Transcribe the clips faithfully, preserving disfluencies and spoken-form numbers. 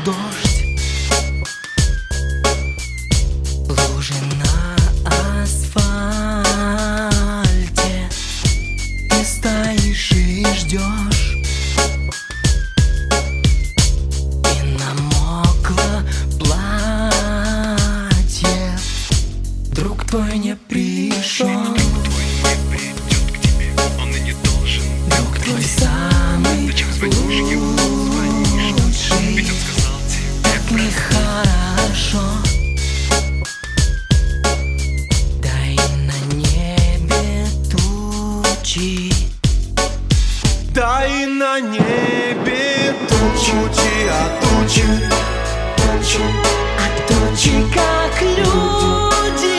дождь, лужи на асфальте. Ты стоишь и ждешь, и намокло платье. Друг твой не пришел, друг твой не придет к тебе, он и не должен. друг твой самый Зачем звонишь ему, звонишь? лучший. Ведь он сказал тебе Нехорошо. Дай на небе тучи, дай на небе тучи, а тучи, тучи, а тучи как люди,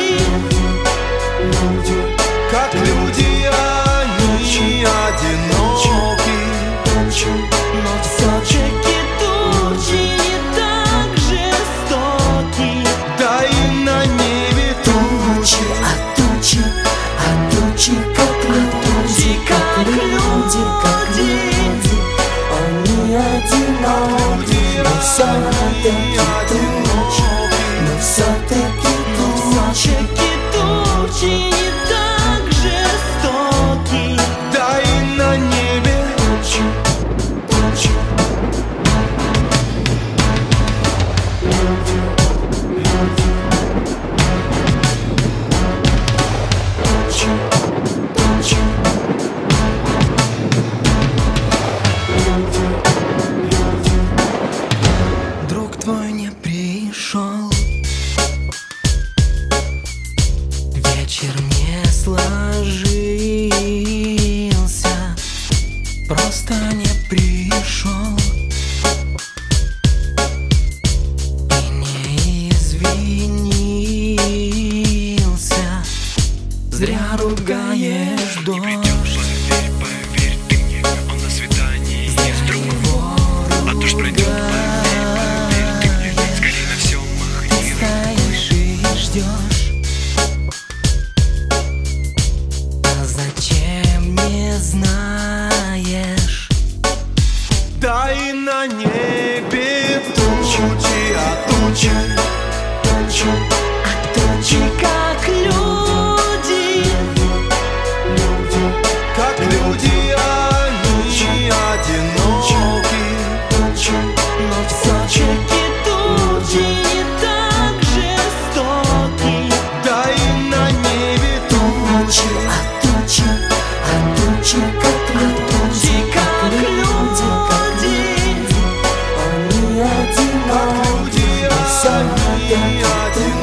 как люди, они одиноки. но все-таки тучи не так жестоки. Дай на небе тучи, А тучи, а тучи как люди, как люди, как люди. Они одиноки, но все-таки тучи, но все-таки тучи, тучи не так жестоки. дай на небе тучи, тучи. Друг твой не пришел, вечер не сложился, просто не пришел и не извинился. Зря ругаешь не дождь. придешь, поверь, поверь ты мне, он на свидании не с другом. А дождь пройдет, поверь, поверь ты мне, скорее на все махни. Стоишь и ждешь, а зачем не знаешь? Дай на небе тучи, а тучи, тучи, А тучи как люди, как люди, они одиноки. но все-таки тучи не так жестоки. Дай на небе тучи, А тучи, а тучи как люди, как люди, как люди. Они одиноки, люди, но все-таки они одиноки.